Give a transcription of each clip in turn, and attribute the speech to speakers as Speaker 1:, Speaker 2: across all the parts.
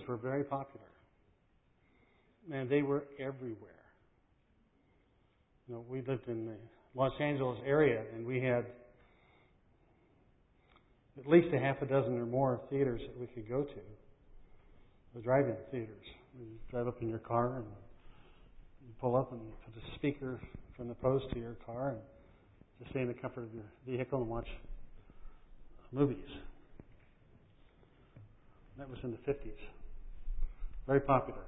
Speaker 1: were very popular. And they were everywhere. We lived in the Los Angeles area, and we had at least a half a dozen or more theaters that we could go to. The drive-in theaters. You drive up in your car, and you pull up and you put a speaker from the post to your car, and just stay in the comfort of your vehicle and watch movies. That was in the 50s. Very popular.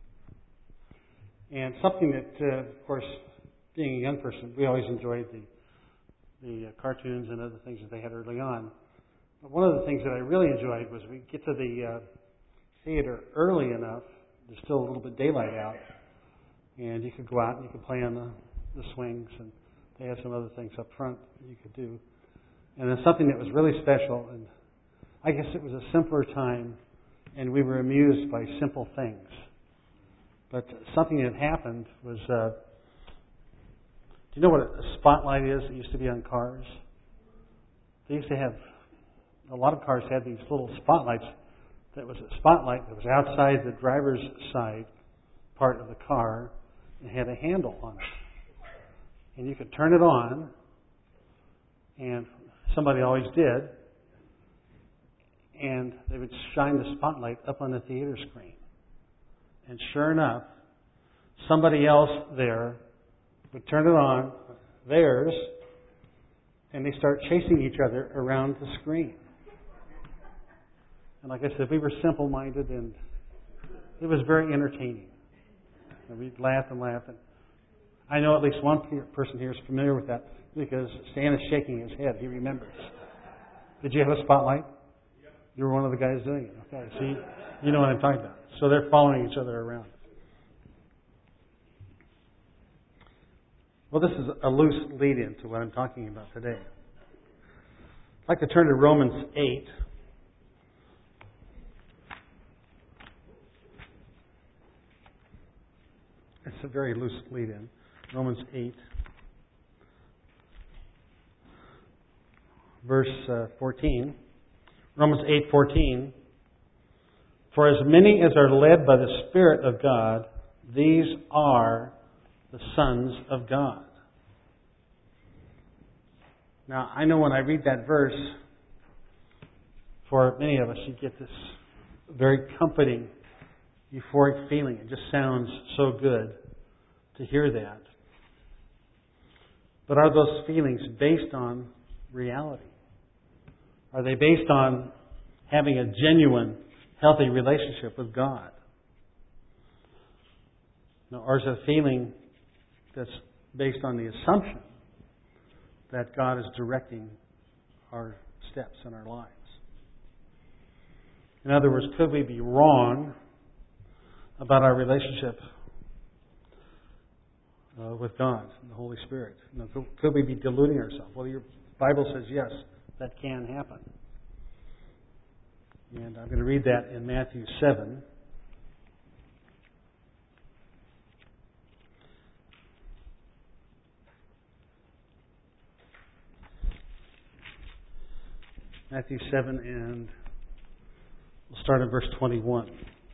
Speaker 1: And something that, of course, being a young person, we always enjoyed the cartoons and other things that they had early on. But one of the things that I really enjoyed was we get to the theater early enough, there's still a little bit daylight out, and you could go out and you could play on the swings, and they had some other things up front that you could do. And then something that was really special, and I guess it was a simpler time, and we were amused by simple things. But something that happened was, do you know what a spotlight is that used to be on cars? They used to have, a lot of cars had these little spotlights. That was a spotlight that was outside the driver's side part of the car and had a handle on it. And you could turn it on, and somebody always did, and they would shine the spotlight up on the theater screen. And sure enough, somebody else there would turn it on, theirs, and they start chasing each other around the screen. And like I said, we were simple-minded, and it was very entertaining. And we'd laugh and laugh. And I know at least one person here is familiar with that because Stan is shaking his head. He remembers. Did you have a spotlight? You were one of the guys doing it. Okay, see, you know what I'm talking about. So they're following each other around. Well, this is a loose lead-in to what I'm talking about today. I'd like to turn to Romans 8. It's a very loose lead-in. Romans 8, verse 14. Romans 8:14. For as many as are led by the Spirit of God, these are the sons of God. Now, I know when I read that verse, for many of us, you get this very comforting, euphoric feeling. It just sounds so good to hear that. But are those feelings based on reality? Are they based on having a genuine, healthy relationship with God? Now, or is it a feeling that's based on the assumption that God is directing our steps in our lives? In other words, could we be wrong about our relationship with God and the Holy Spirit? Could we be deluding ourselves? Well, your Bible says yes, that can happen. And I'm going to read that in Matthew 7. Matthew 7, and we'll start in verse 21.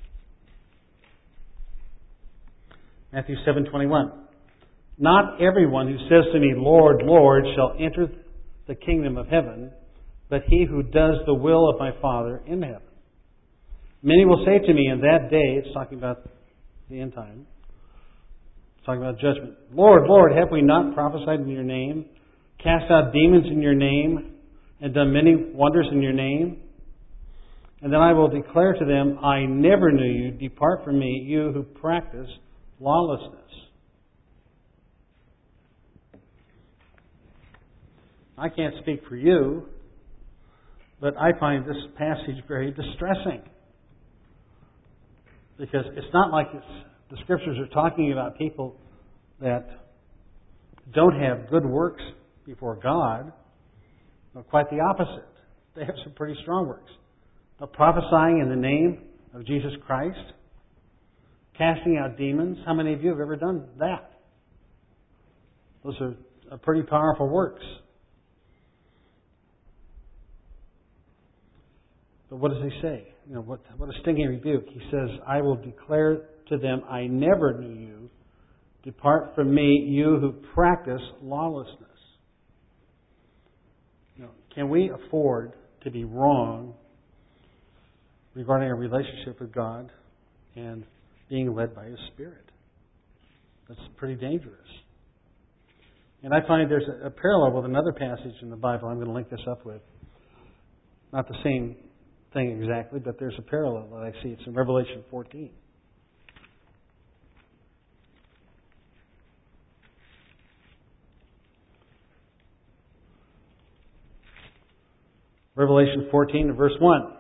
Speaker 1: Matthew 7:21. Not everyone who says to me, Lord, Lord, shall enter the kingdom of heaven, but he who does the will of my Father in heaven. Many will say to me in that day, it's talking about the end time, it's talking about judgment, Lord, Lord, have we not prophesied in your name, cast out demons in your name, and done many wonders in your name? And then I will declare to them, I never knew you. Depart from me, you who practice lawlessness. I can't speak for you, but I find this passage very distressing. Because it's not like the Scriptures are talking about people that don't have good works before God. No, quite the opposite. They have some pretty strong works. But prophesying in the name of Jesus Christ, casting out demons. How many of you have ever done that? Those are pretty powerful works. But what does he say? what a stinging rebuke. He says, I will declare to them, I never knew you. Depart from me, you who practice lawlessness. Can we afford to be wrong regarding our relationship with God and being led by His Spirit? That's pretty dangerous. And I find there's a parallel with another passage in the Bible I'm going to link this up with. Not the same thing exactly, but there's a parallel that I see. It's in Revelation 14. Revelation 14 and verse 1.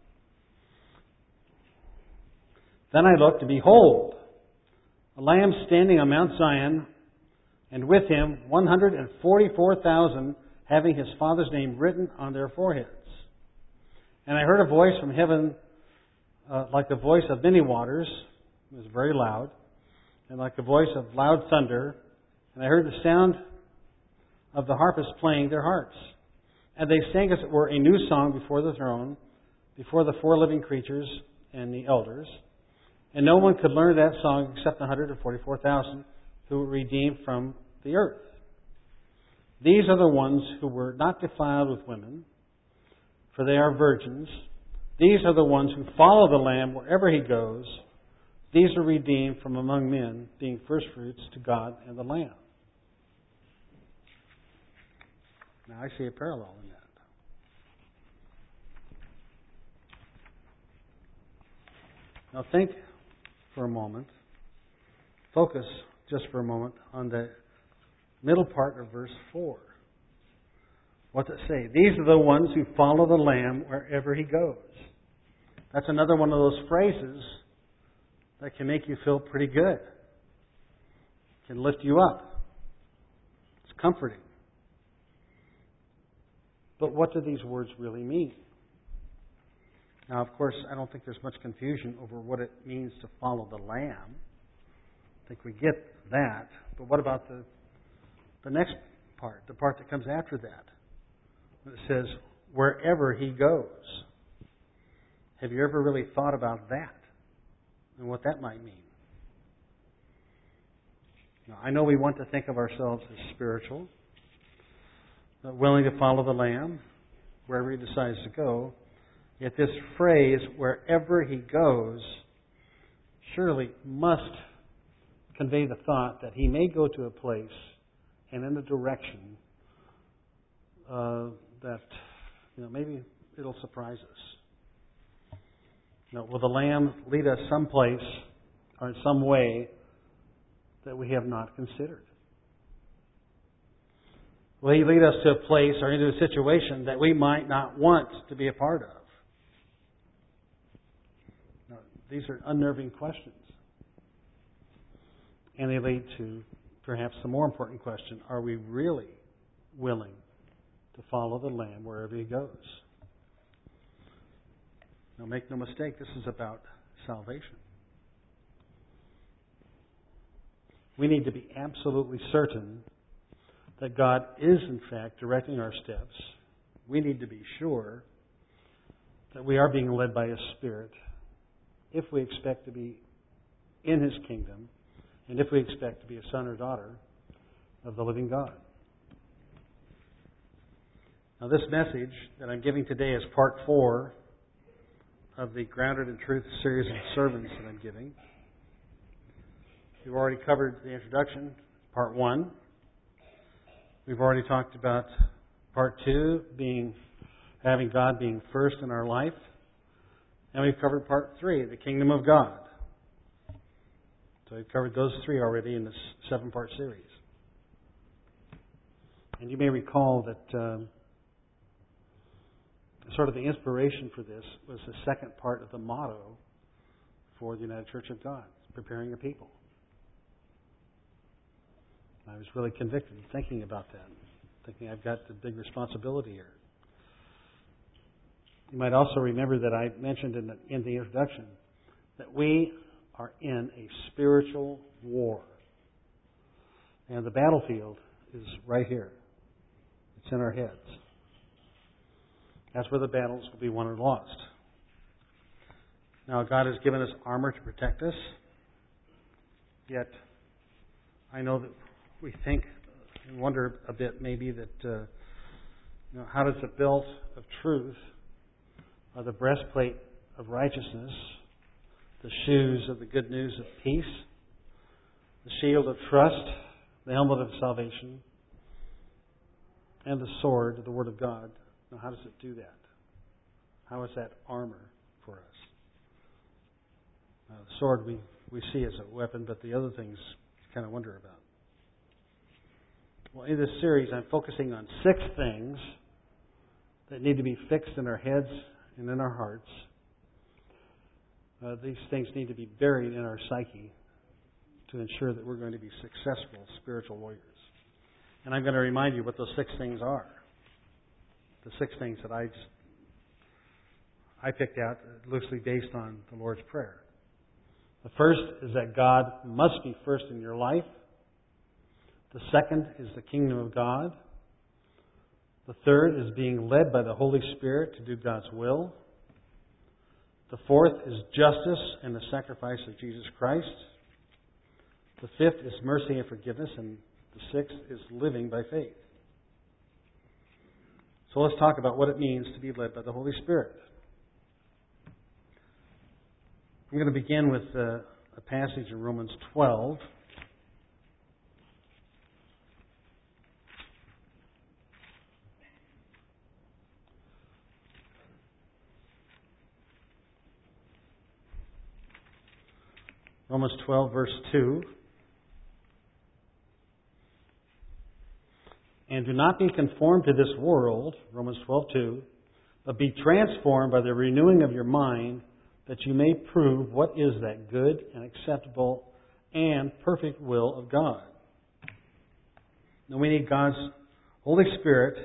Speaker 1: Then I looked, and behold, a Lamb standing on Mount Zion, and with him 144,000 having His Father's name written on their foreheads. And I heard a voice from heaven like the voice of many waters. It was very loud. And like the voice of loud thunder. And I heard the sound of the harpists playing their harps. And they sang as it were a new song before the throne, before the four living creatures and the elders. And no one could learn that song except the 144,000 who were redeemed from the earth. These are the ones who were not defiled with women, for they are virgins. These are the ones who follow the Lamb wherever He goes. These are redeemed from among men, being firstfruits to God and the Lamb. Now I see a parallel in that. Now think for a moment, focus just for a moment on the middle part of verse 4. What's it say? These are the ones who follow the Lamb wherever He goes. That's another one of those phrases that can make you feel pretty good. Can lift you up. It's comforting. But what do these words really mean? Now, of course, I don't think there's much confusion over what it means to follow the Lamb. I think we get that. But what about the next part, the part that comes after that? It says, wherever He goes. Have you ever really thought about that and what that might mean? Now, I know we want to think of ourselves as spiritual, willing to follow the Lamb wherever He decides to go. Yet this phrase, wherever He goes, surely must convey the thought that He may go to a place and in a direction that maybe it'll surprise us. Will the Lamb lead us someplace or in some way that we have not considered? Will He lead us to a place or into a situation that we might not want to be a part of? Now, these are unnerving questions. And they lead to perhaps the more important question, are we really willing to follow the Lamb wherever He goes? Now, make no mistake, this is about salvation. We need to be absolutely certain that God is, in fact, directing our steps. We need to be sure that we are being led by His Spirit if we expect to be in His kingdom and if we expect to be a son or daughter of the living God. Now, this message that I'm giving today is part 4 of the Grounded in Truth series of sermons that I'm giving. We've already covered the introduction, part 1. We've already talked about part 2, having God being first in our life. And we've covered part 3, the kingdom of God. So we've covered those 3 already in this 7-part series. And you may recall that sort of the inspiration for this was the second part of the motto for the United Church of God, preparing a people. I was really convicted thinking about that, thinking I've got the big responsibility here. You might also remember that I mentioned in the introduction that we are in a spiritual war. And the battlefield is right here. It's in our heads. That's where the battles will be won or lost. Now, God has given us armor to protect us, yet I know that we think and wonder a bit maybe that, how does the belt of truth, or the breastplate of righteousness, the shoes of the good news of peace, the shield of trust, the helmet of salvation, and the sword, the Word of God. Now, how does it do that? How is that armor for us? The sword we see as a weapon, but the other things you kind of wonder about. Well, in this series, I'm focusing on 6 things that need to be fixed in our heads and in our hearts. These things need to be buried in our psyche to ensure that we're going to be successful spiritual warriors. And I'm going to remind you what those 6 things are. The 6 things that I picked out loosely based on the Lord's Prayer. The first is that God must be first in your life. The second is the kingdom of God. The third is being led by the Holy Spirit to do God's will. The fourth is justice and the sacrifice of Jesus Christ. The fifth is mercy and forgiveness. And the sixth is living by faith. So let's talk about what it means to be led by the Holy Spirit. I'm going to begin with a passage in Romans 12. Romans 12, verse 2. And do not be conformed to this world, Romans 12:2, but be transformed by the renewing of your mind, that you may prove what is that good and acceptable and perfect will of God. Now we need God's Holy Spirit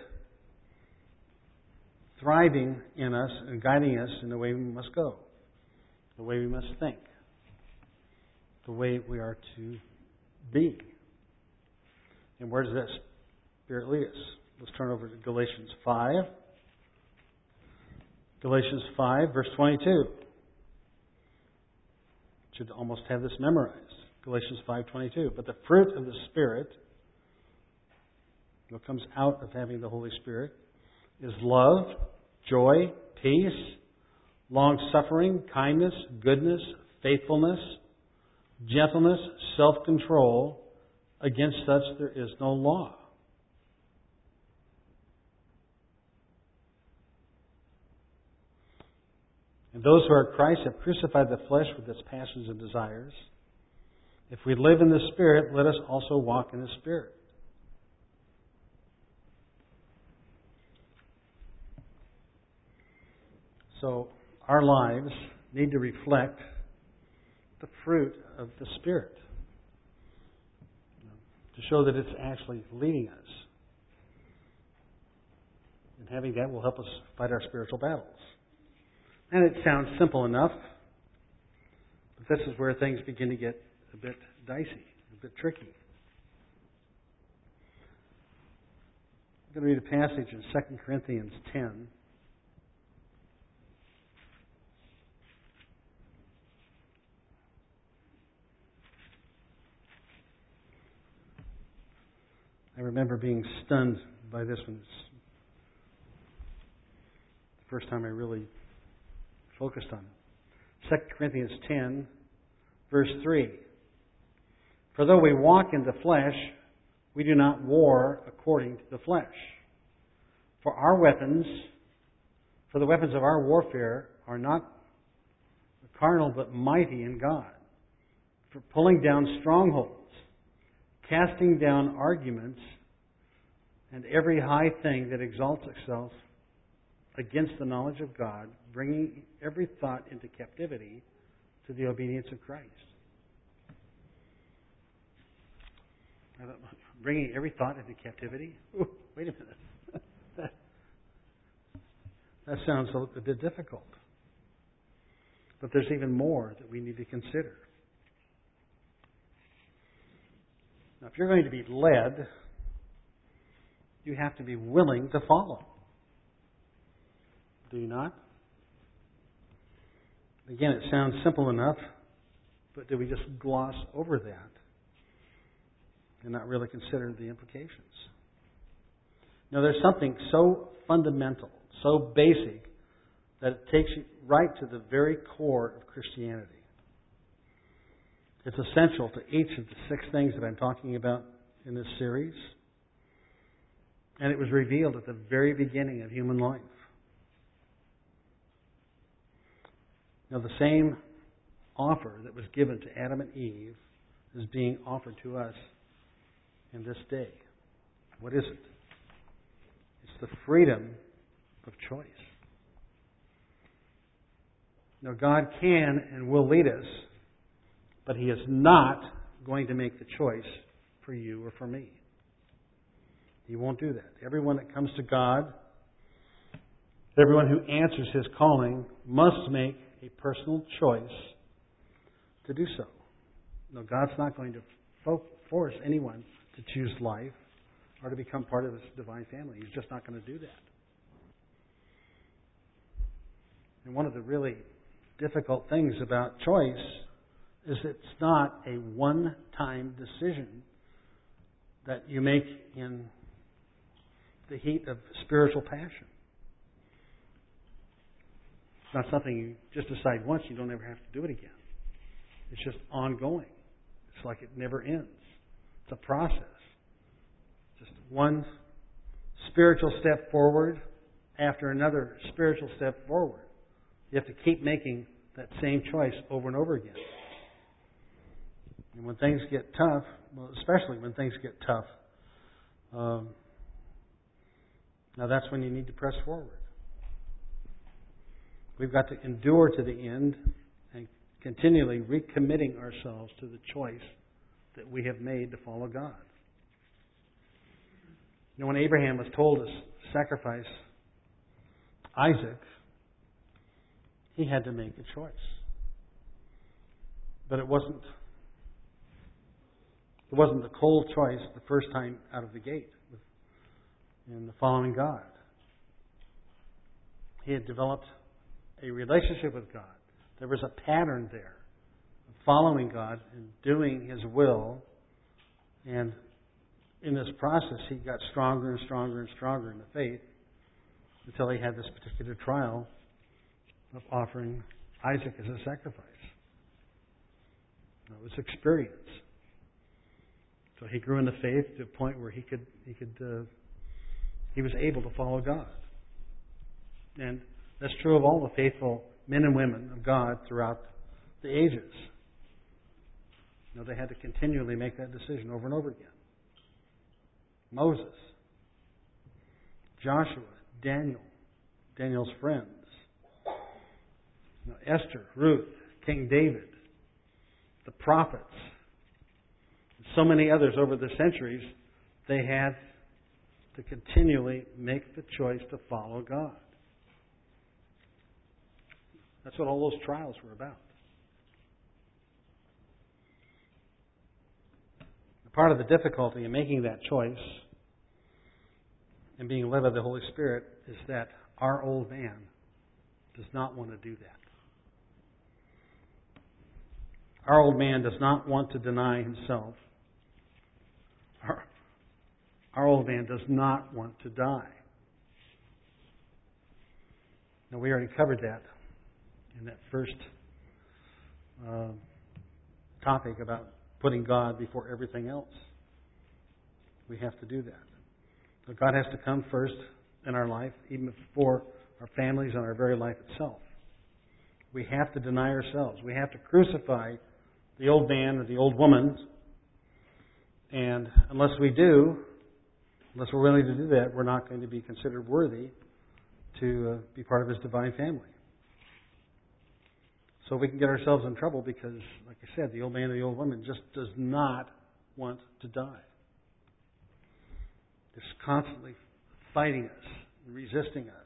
Speaker 1: thriving in us and guiding us in the way we must go, the way we must think, the way we are to be. And where does that Spirit lead us? Let's turn over to Galatians 5. Galatians 5, verse 22. Should almost have this memorized. Galatians 5:22. But the fruit of the Spirit, what comes out of having the Holy Spirit, is love, joy, peace, long-suffering, kindness, goodness, faithfulness, gentleness, self-control. Against such there is no law. And those who are Christ have crucified the flesh with its passions and desires. If we live in the Spirit, let us also walk in the Spirit. So our lives need to reflect the fruit of the Spirit, to show that it's actually leading us. And having that will help us fight our spiritual battles. And it sounds simple enough, but this is where things begin to get a bit dicey, a bit tricky. I'm going to read a passage in 2 Corinthians 10. I remember being stunned by this one. It's the first time I really focused on it. 2 Corinthians 10, verse 3. For though we walk in the flesh, we do not war according to the flesh. For the weapons of our warfare are not carnal but mighty in God, for pulling down strongholds, casting down arguments, and every high thing that exalts itself against the knowledge of God, bringing every thought into captivity to the obedience of Christ. Bringing every thought into captivity? Ooh, wait a minute. That sounds a bit difficult. But there's even more that we need to consider. Now, if you're going to be led, you have to be willing to follow. Do you not? Again, it sounds simple enough, but do we just gloss over that and not really consider the implications? Now, there's something so fundamental, so basic, that it takes you right to the very core of Christianity. It's essential to each of the 6 things that I'm talking about in this series. And it was revealed at the very beginning of human life. Now, the same offer that was given to Adam and Eve is being offered to us in this day. What is it? It's the freedom of choice. Now, God can and will lead us, but He is not going to make the choice for you or for me. He won't do that. Everyone that comes to God, everyone who answers His calling, must make a personal choice to do so. No, God's not going to force anyone to choose life or to become part of His divine family. He's just not going to do that. And one of the really difficult things about choice is it's not a one-time decision that you make in the heat of spiritual passion. It's not something you just decide once, you don't ever have to do it again. It's just ongoing. It's like it never ends. It's a process. Just one spiritual step forward after another spiritual step forward. You have to keep making that same choice over and over again. And when things get tough, well, especially when things get tough, now that's when you need to press forward. We've got to endure to the end and continually recommitting ourselves to the choice that we have made to follow God. You know, when Abraham was told to sacrifice Isaac, he had to make a choice. But it wasn't the cold choice the first time out of the gate in the following God. He had developed a relationship with God. There was a pattern there of following God and doing His will. And in this process, he got stronger and stronger and stronger in the faith until he had this particular trial of offering Isaac as a sacrifice. It was experience. So he grew in the faith to a point where he was able to follow God. And that's true of all the faithful men and women of God throughout the ages. You know, they had to continually make that decision over and over again. Moses, Joshua, Daniel's friends, Esther, Ruth, King David, the prophets, and so many others over the centuries, they had to continually make the choice to follow God. That's what all those trials were about. Part of the difficulty in making that choice and being led by the Holy Spirit is that our old man does not want to do that. Our old man does not want to deny himself. Our old man does not want to die. Now, we already covered that in that first topic about putting God before everything else. We have to do that. So God has to come first in our life, even before our families and our very life itself. We have to deny ourselves. We have to crucify the old man or the old woman. And unless we do, unless we're willing to do that, we're not going to be considered worthy to be part of His divine family. So we can get ourselves in trouble because, like I said, the old man or the old woman just does not want to die. It's constantly fighting us and resisting us.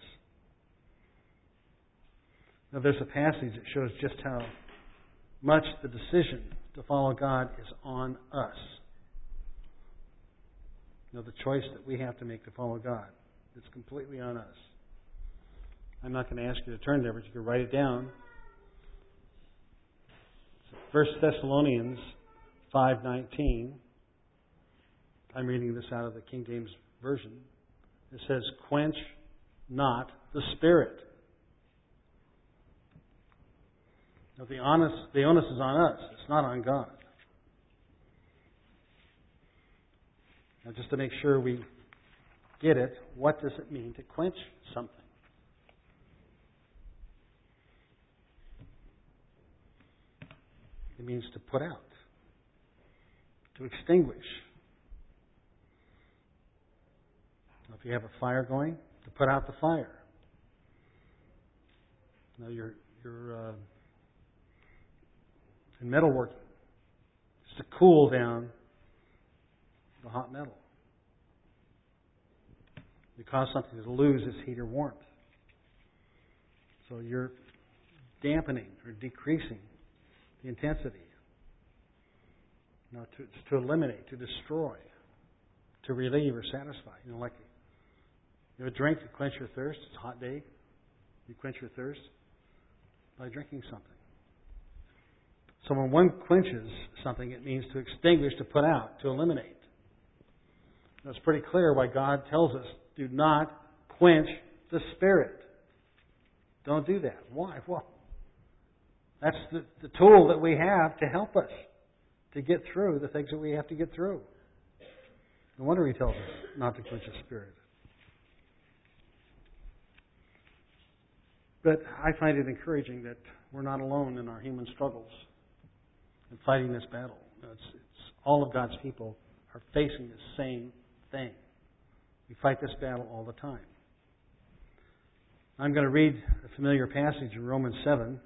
Speaker 1: Now, there's a passage that shows just how much the decision to follow God is on us. You know, the choice that we have to make to follow God. It's completely on us. I'm not going to ask you to turn there, but you can write it down. 1 Thessalonians 5:19. I'm reading this out of the King James Version. It says, "Quench not the Spirit." Now, the onus is on us. It's not on God. Now, just to make sure we get it, what does it mean to quench something? It means to put out, to extinguish. Now, if you have a fire going, to put out the fire. Now, you're in metalworking. It's to cool down the hot metal. You cause something to lose its heat or warmth. So you're dampening or decreasing the intensity. Now, to eliminate, to destroy, to relieve or satisfy. Like you have a drink to quench your thirst. It's a hot day. You quench your thirst by drinking something. So when one quenches something, it means to extinguish, to put out, to eliminate. Now, it's pretty clear why God tells us, do not quench the Spirit. Don't do that. Why? Well, that's the tool that we have to help us to get through the things that we have to get through. No wonder He tells us not to quench the Spirit. But I find it encouraging that we're not alone in our human struggles in fighting this battle. It's all of God's people are facing the same thing. We fight this battle all the time. I'm going to read a familiar passage in Romans 7,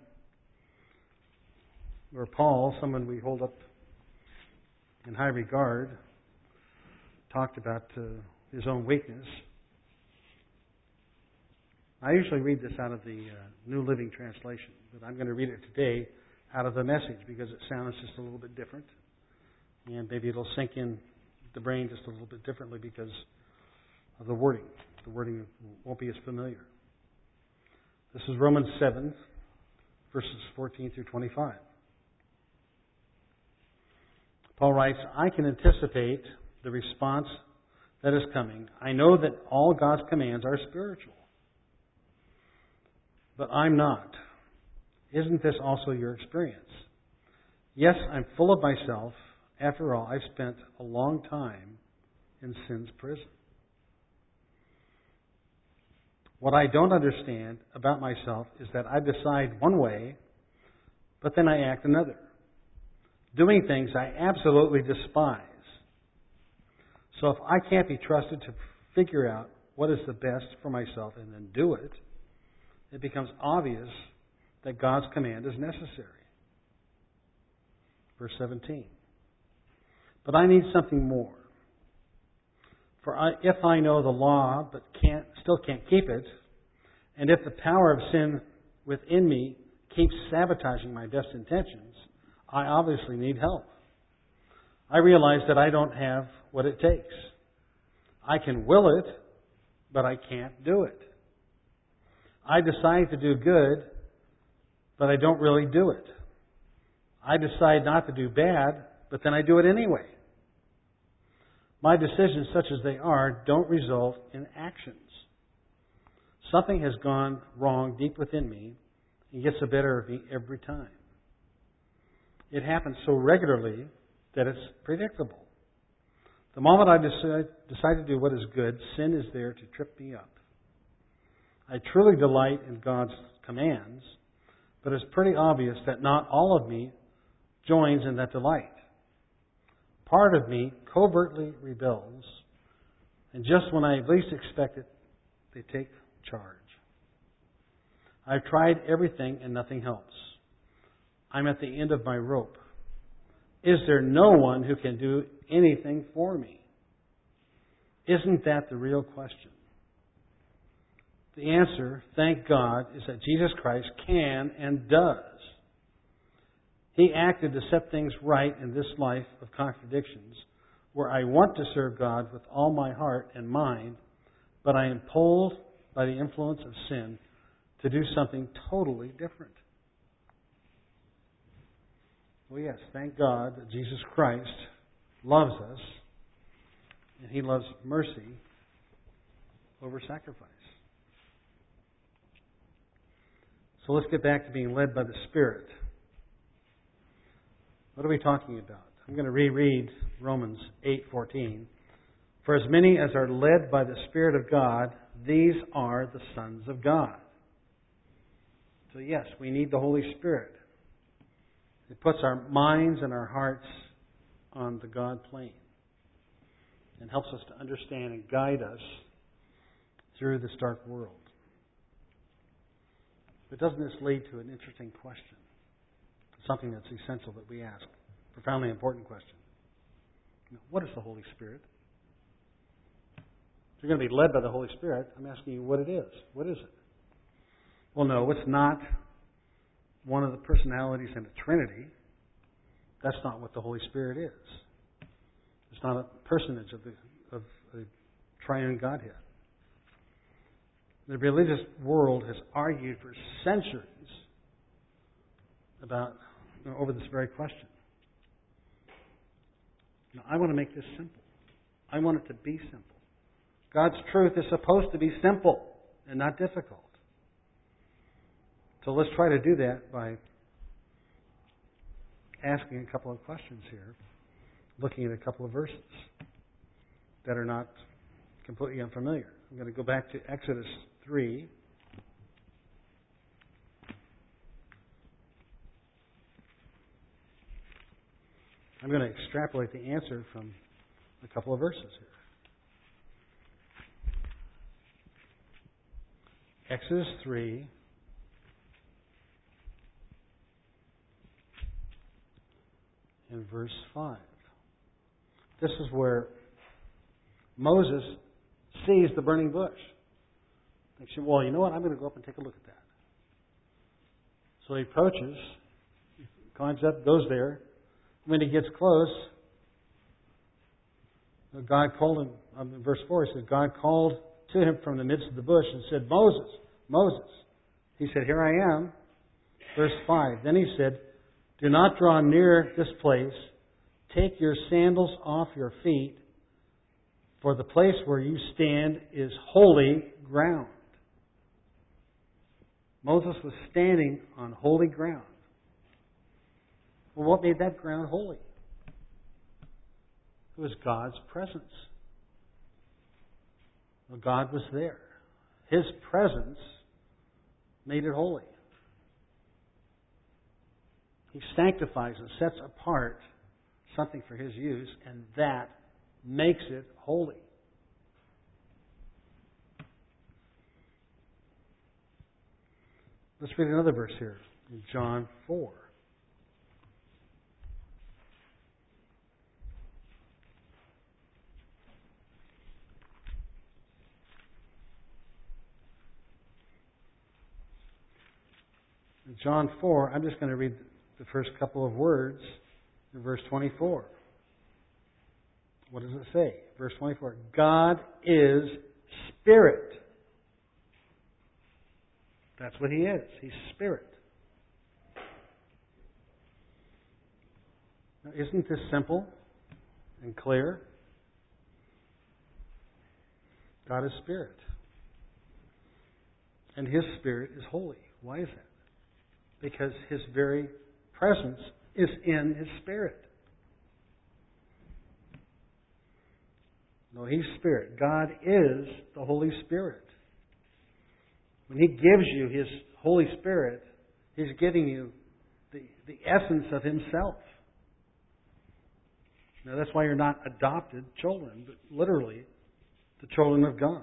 Speaker 1: where Paul, someone we hold up in high regard, talked about his own weakness. I usually read this out of the New Living Translation, but I'm going to read it today out of the Message because it sounds just a little bit different. And maybe it'll sink in the brain just a little bit differently because of the wording. The wording won't be as familiar. This is Romans 7, verses 14 through 25. Paul writes, "I can anticipate the response that is coming. I know that all God's commands are spiritual. But I'm not. Isn't this also your experience? Yes, I'm full of myself. After all, I've spent a long time in sin's prison. What I don't understand about myself is that I decide one way, but then I act another, doing things I absolutely despise. So if I can't be trusted to figure out what is the best for myself and then do it, it becomes obvious that God's command is necessary." Verse 17. "But I need something more. For if I know the law but still can't keep it, and if the power of sin within me keeps sabotaging my best intentions, I obviously need help. I realize that I don't have what it takes. I can will it, but I can't do it. I decide to do good, but I don't really do it. I decide not to do bad, but then I do it anyway. My decisions, such as they are, don't result in actions. Something has gone wrong deep within me and gets the better of me every time. It happens so regularly that it's predictable. The moment I decide to do what is good, sin is there to trip me up. I truly delight in God's commands, but it's pretty obvious that not all of me joins in that delight. Part of me covertly rebels, and just when I least expect it, they take charge. I've tried everything and nothing helps. I'm at the end of my rope. Is there no one who can do anything for me? Isn't that the real question? The answer, thank God, is that Jesus Christ can and does. He acted to set things right in this life of contradictions, where I want to serve God with all my heart and mind, but I am pulled by the influence of sin to do something totally different. Well, yes, thank God that Jesus Christ loves us, and He loves mercy over sacrifice. So let's get back to being led by the Spirit. What are we talking about? I'm going to reread Romans 8:14. For as many as are led by the Spirit of God, these are the sons of God. So yes, we need the Holy Spirit. It puts our minds and our hearts on the God plane and helps us to understand and guide us through this dark world. But doesn't this lead to an interesting question? Something that's essential that we ask. Profoundly important question. What is the Holy Spirit? If you're going to be led by the Holy Spirit, I'm asking you what it is. What is it? Well, no, it's not one of the personalities in the Trinity. That's not what the Holy Spirit is. It's not a personage of the triune Godhead. The religious world has argued for centuries about over this very question. I want to make this simple. I want it to be simple. God's truth is supposed to be simple and not difficult. So let's try to do that by asking a couple of questions here, looking at a couple of verses that are not completely unfamiliar. I'm going to go back to Exodus 3. I'm going to extrapolate the answer from a couple of verses here. Exodus 3, in verse 5. This is where Moses sees the burning bush. Thinks, well, you know what? I'm going to go up and take a look at that. So he approaches, climbs up, goes there. When he gets close, God called him, in verse 4, he says, God called to him from the midst of the bush and said, Moses, Moses. He said, here I am. Verse 5. Then he said, do not draw near this place. Take your sandals off your feet, for the place where you stand is holy ground. Moses was standing on holy ground. Well, what made that ground holy? It was God's presence. Well, God was there. His presence made it holy. He sanctifies and sets apart something for His use, and that makes it holy. Let's read another verse here in John 4. In John 4, I'm just going to read the first couple of words in verse 24. What does it say? Verse 24. God is Spirit. That's what He is. He's Spirit. Now, isn't this simple and clear? God is Spirit. And His Spirit is holy. Why is that? Because His very presence is in His Spirit. No, He's Spirit. God is the Holy Spirit. When He gives you His Holy Spirit, He's giving you the essence of Himself. Now, that's why you're not adopted children, but literally the children of God.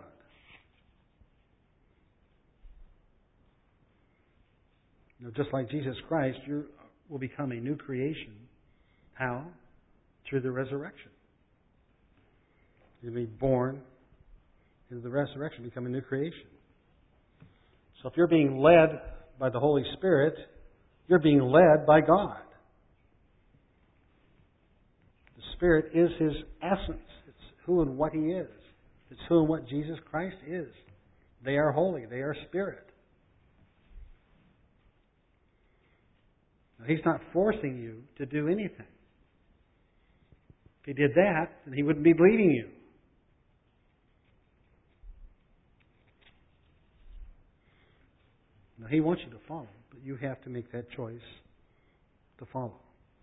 Speaker 1: Just like Jesus Christ, you will become a new creation. How? Through the resurrection. You'll be born into the resurrection, become a new creation. So if you're being led by the Holy Spirit, you're being led by God. The Spirit is His essence. It's who and what He is. It's who and what Jesus Christ is. They are holy. They are Spirit. Now, He's not forcing you to do anything. If He did that, then He wouldn't be bleeding you. Now, He wants you to follow, but you have to make that choice to follow.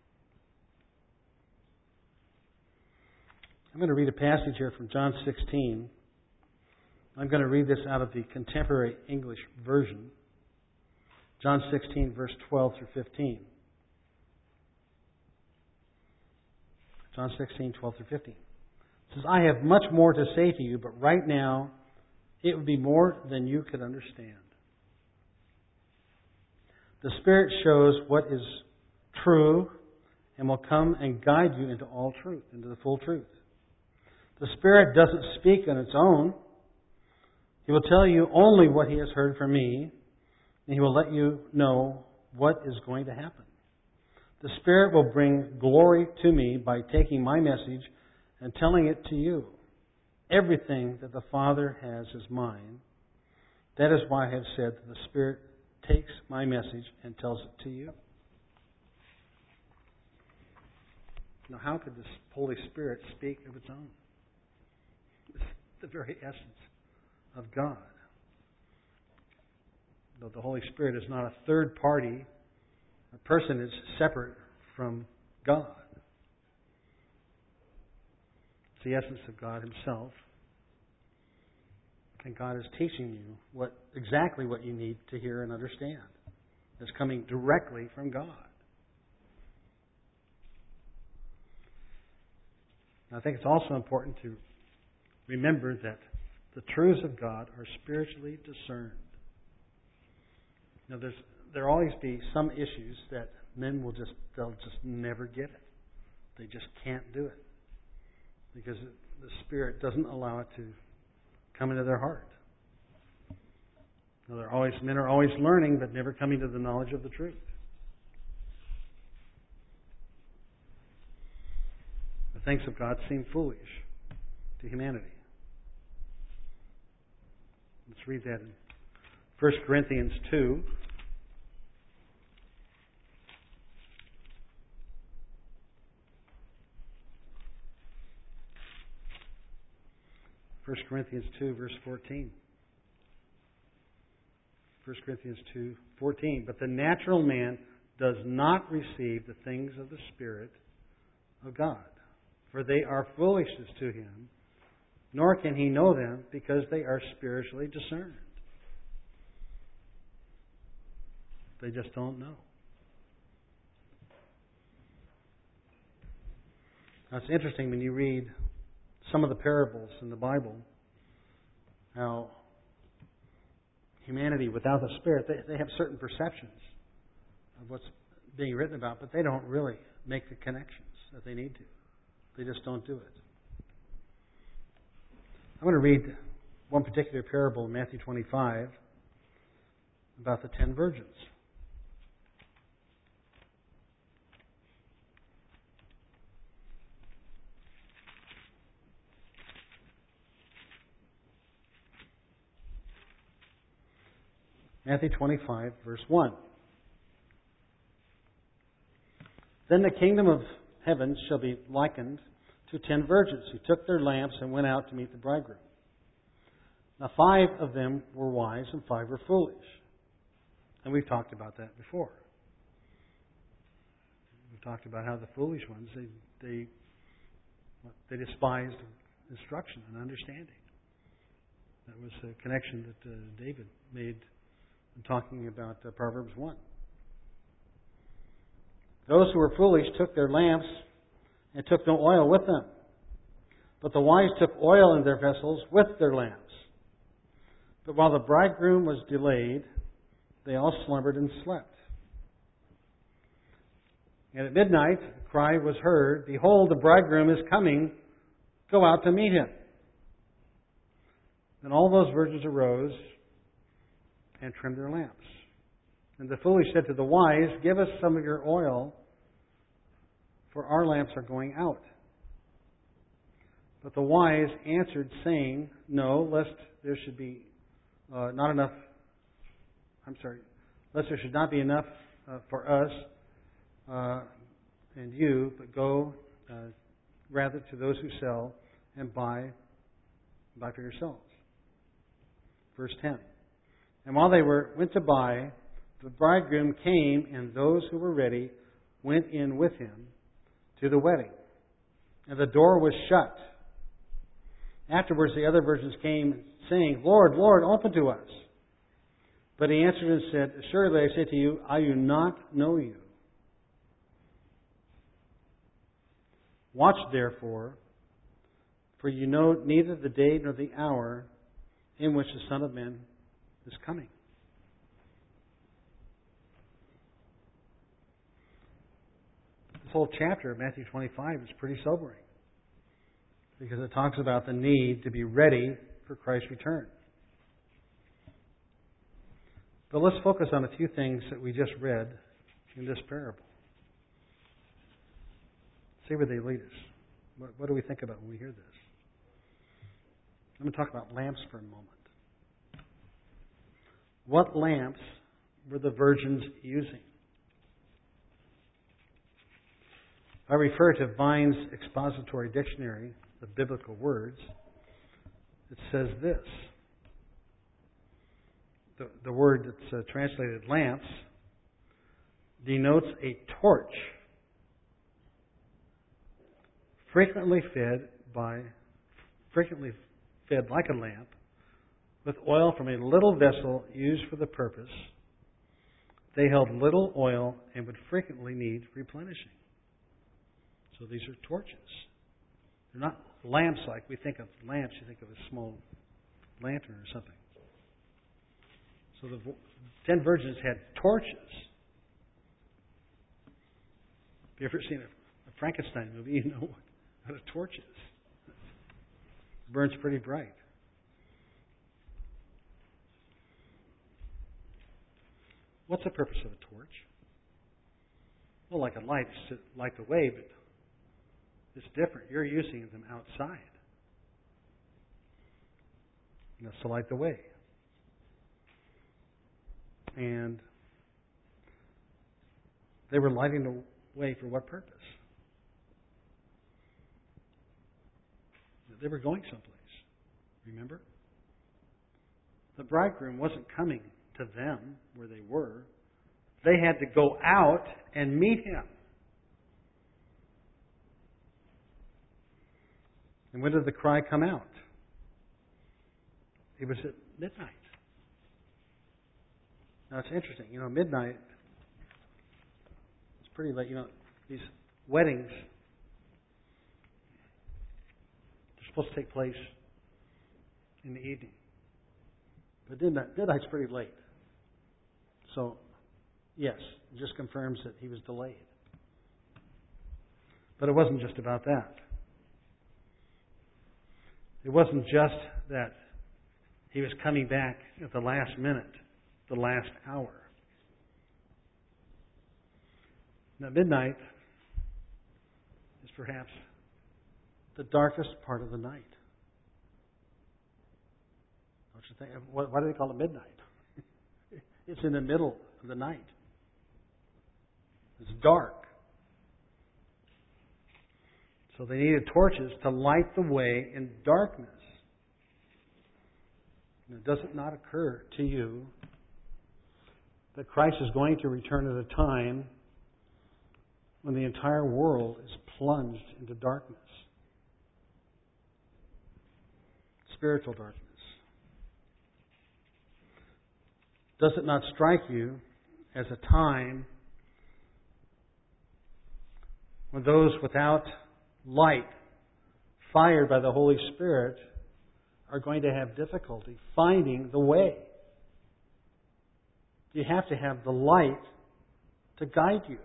Speaker 1: I'm going to read a passage here from John 16. I'm going to read this out of the Contemporary English Version. John 16, verse 12 through 15. John 16, 12 through 15. It says, I have much more to say to you, but right now it would be more than you could understand. The Spirit shows what is true and will come and guide you into all truth, into the full truth. The Spirit doesn't speak on its own. He will tell you only what He has heard from me, and He will let you know what is going to happen. The Spirit will bring glory to me by taking my message and telling it to you. Everything that the Father has is mine. That is why I have said that the Spirit takes my message and tells it to you. Now, how could the Holy Spirit speak of its own? It's the very essence of God. Though the Holy Spirit is not a third party, a person is separate from God. It's the essence of God Himself. And God is teaching you exactly what you need to hear and understand. It's coming directly from God. I think it's also important to remember that the truths of God are spiritually discerned. Now, there'll always be some issues that men they'll just never get it. They just can't do it because the Spirit doesn't allow it to come into their heart. Now, men are always learning, but never coming to the knowledge of the truth. The things of God seem foolish to humanity. Let's read that in 1 Corinthians 2. 1 Corinthians 2, verse 14. 1 Corinthians 2, 14. But the natural man does not receive the things of the Spirit of God, for they are foolishness to him, nor can he know them because they are spiritually discerned. They just don't know. Now, it's interesting when you read some of the parables in the Bible, how humanity without the Spirit, they have certain perceptions of what's being written about, but they don't really make the connections that they need to. They just don't do it. I'm going to read one particular parable in Matthew 25 about the 10 virgins. Matthew 25, verse 1. Then the kingdom of heaven shall be likened to 10 virgins who took their lamps and went out to meet the bridegroom. Now 5 of them were wise and 5 were foolish. And we've talked about that before. We've talked about how the foolish ones, they despised instruction and understanding. That was a connection that David made in talking about Proverbs 1. Those who were foolish took their lamps and took no oil with them. But the wise took oil in their vessels with their lamps. But while the bridegroom was delayed, they all slumbered and slept. And at midnight, the cry was heard, "Behold, the bridegroom is coming. Go out to meet him." Then all those virgins arose and trimmed their lamps. And the foolish said to the wise, "Give us some of your oil, for our lamps are going out." But the wise answered, saying, "No, lest there should be lest there should not be enough for us and you, but go rather to those who sell and buy for yourselves. Verse 10. And while they went to buy, the bridegroom came, and those who were ready went in with him to the wedding. And the door was shut. Afterwards the other virgins came, saying, Lord, Lord, open to us. But he answered and said, Assuredly I say to you, I do not know you. Watch therefore, for you know neither the day nor the hour in which the Son of Man is coming. This whole chapter of Matthew 25 is pretty sobering, because it talks about the need to be ready for Christ's return. But let's focus on a few things that we just read in this parable. See where they lead us. What do we think about when we hear this? I'm going to talk about lamps for a moment. What lamps were the virgins using? I refer to Vine's expository dictionary of biblical words. It says this. The word that's translated lamps denotes a torch frequently fed like a lamp with oil from a little vessel used for the purpose. They held little oil and would frequently need replenishing. So these are torches. They're not lamps like we think of lamps. You think of a small lantern or something. So the 10 virgins had torches. If you've ever seen a Frankenstein movie, you know what a torch is. It burns pretty bright. What's the purpose of a torch? Well, like a light, it's to light the way, but it's different. You're using them outside. And that's to light the way. And they were lighting the way for what purpose? They were going someplace. Remember? The bridegroom wasn't coming to them where they were. They had to go out and meet him. And when did the cry come out? It was at midnight. Now it's interesting. Midnight, it's pretty late. These weddings, they're supposed to take place in the evening. But midnight's pretty late. So, yes, it just confirms that he was delayed. But it wasn't just about that. It wasn't just that he was coming back at the last minute, the last hour. Now, midnight is perhaps the darkest part of the night. Don't you think? Why do they call it midnight? It's in the middle of the night. It's dark. So they needed torches to light the way in darkness. And does it not occur to you that Christ is going to return at a time when the entire world is plunged into darkness? Spiritual darkness. Does it not strike you as a time when those without light, fired by the Holy Spirit, are going to have difficulty finding the way? You have to have the light to guide you,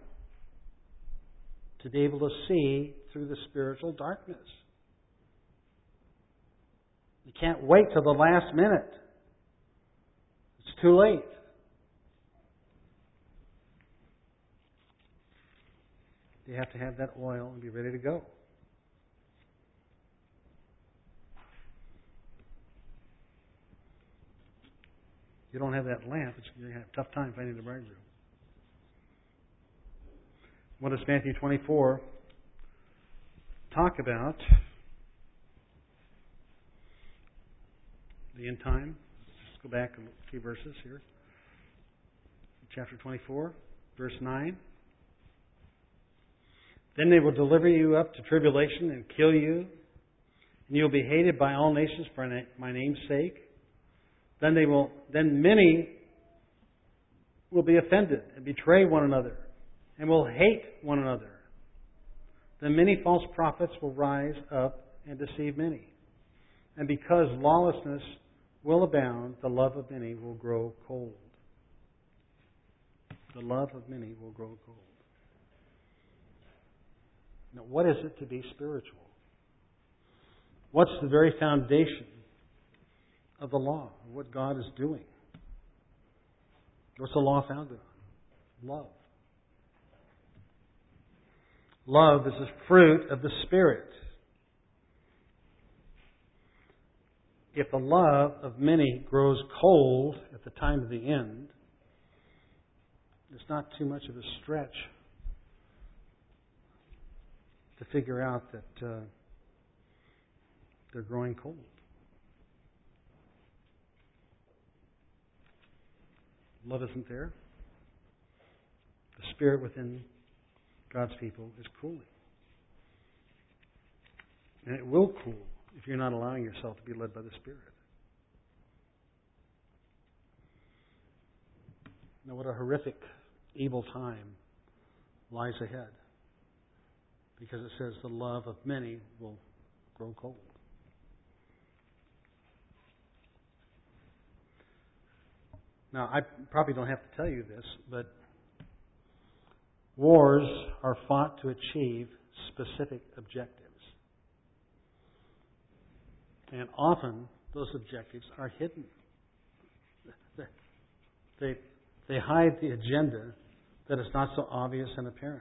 Speaker 1: to be able to see through the spiritual darkness. You can't wait till the last minute. It's too late. You have to have that oil and be ready to go. If you don't have that lamp, you're going to have a tough time finding the bridegroom. What does Matthew 24 talk about? The end time. Let's go back a few verses here. Chapter 24, verse 9. Then they will deliver you up to tribulation and kill you, and you will be hated by all nations for my name's sake. Then many will be offended and betray one another, and will hate one another. Then many false prophets will rise up and deceive many. And because lawlessness will abound, the love of many will grow cold. The love of many will grow cold. Now, what is it to be spiritual? What's the very foundation of the law, of what God is doing? What's the law founded on? Love. Love is the fruit of the Spirit. If the love of many grows cold at the time of the end, it's not too much of a stretch to figure out that they're growing cold. Love isn't there. The Spirit within God's people is cooling. And it will cool if you're not allowing yourself to be led by the Spirit. Now, what a horrific, evil time lies ahead. Because it says the love of many will grow cold. Now, I probably don't have to tell you this, but wars are fought to achieve specific objectives. And often, those objectives are hidden. They hide the agenda that is not so obvious and apparent.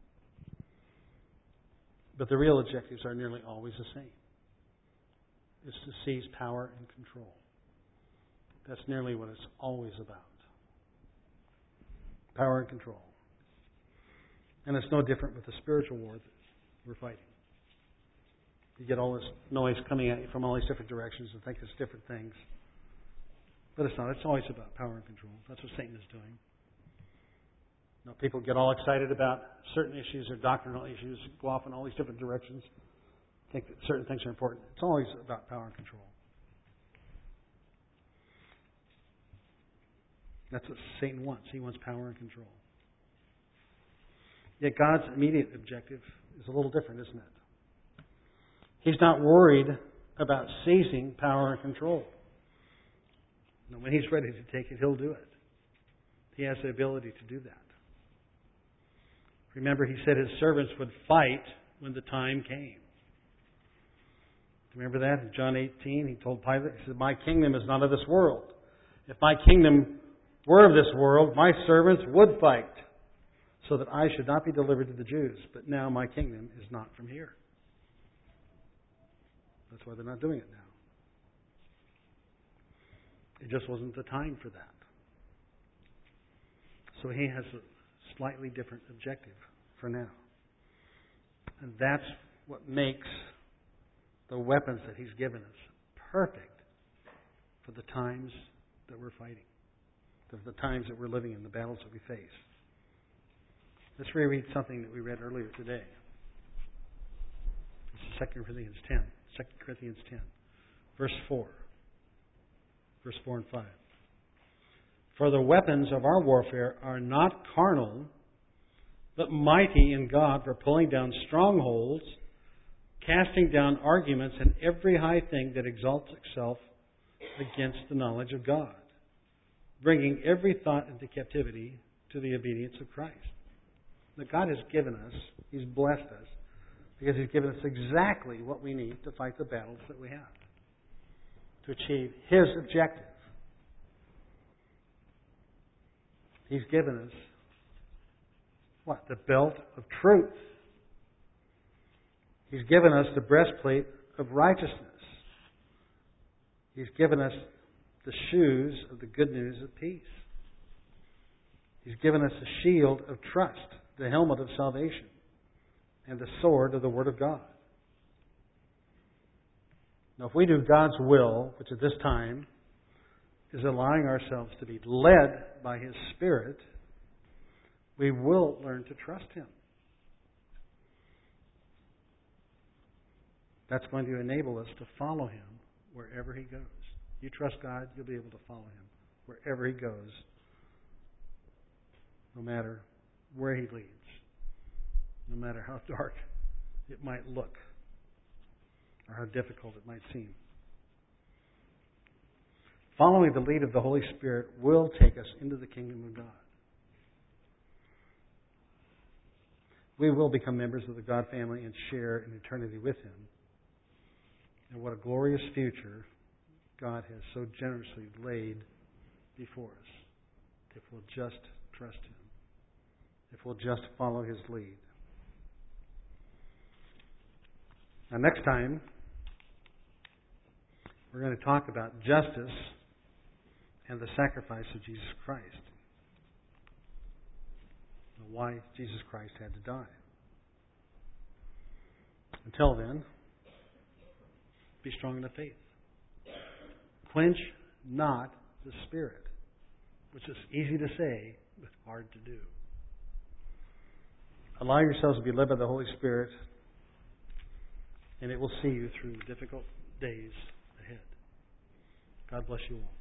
Speaker 1: But the real objectives are nearly always the same. It's to seize power and control. That's nearly what it's always about. Power and control. And it's no different with the spiritual war that we're fighting. You get all this noise coming at you from all these different directions and think it's different things. But it's not. It's always about power and control. That's what Satan is doing. You know, people get all excited about certain issues or doctrinal issues, go off in all these different directions, think that certain things are important. It's always about power and control. That's what Satan wants. He wants power and control. Yet God's immediate objective is a little different, isn't it? He's not worried about seizing power and control. No, when He's ready to take it, He'll do it. He has the ability to do that. Remember, He said His servants would fight when the time came. Remember that? In John 18, He told Pilate, He said, my kingdom is not of this world. If my kingdom were of this world, my servants would fight, so that I should not be delivered to the Jews. But now my kingdom is not from here. That's why they're not doing it now. It just wasn't the time for that. So He has a slightly different objective for now. And that's what makes the weapons that He's given us perfect for the times that we're fighting, for the times that we're living in, the battles that we face. Let's reread something that we read earlier today. This is 2 Corinthians 10. 2 Corinthians 10. Verse 4. Verse 4 and 5. For the weapons of our warfare are not carnal, but mighty in God for pulling down strongholds, casting down arguments and every high thing that exalts itself against the knowledge of God, bringing every thought into captivity to the obedience of Christ. Now, God has given us, He's blessed us, because He's given us exactly what we need to fight the battles that we have, to achieve His objective. He's given us, what? The belt of truth. He's given us the breastplate of righteousness. He's given us the shoes of the good news of peace. He's given us a shield of trust the helmet of salvation, and the sword of the Word of God. Now, if we do God's will, which at this time is allowing ourselves to be led by His Spirit, we will learn to trust Him. That's going to enable us to follow Him wherever He goes. You trust God, you'll be able to follow Him wherever He goes, no matter where He leads, no matter how dark it might look or how difficult it might seem. Following the lead of the Holy Spirit will take us into the kingdom of God. We will become members of the God family and share in eternity with Him. And what a glorious future God has so generously laid before us if we'll just trust Him, if we'll just follow His lead. Now, next time, we're going to talk about justice and the sacrifice of Jesus Christ. And why Jesus Christ had to die. Until then, be strong in the faith. Quench not the Spirit, which is easy to say, but hard to do. Allow yourselves to be led by the Holy Spirit, and it will see you through difficult days ahead. God bless you all.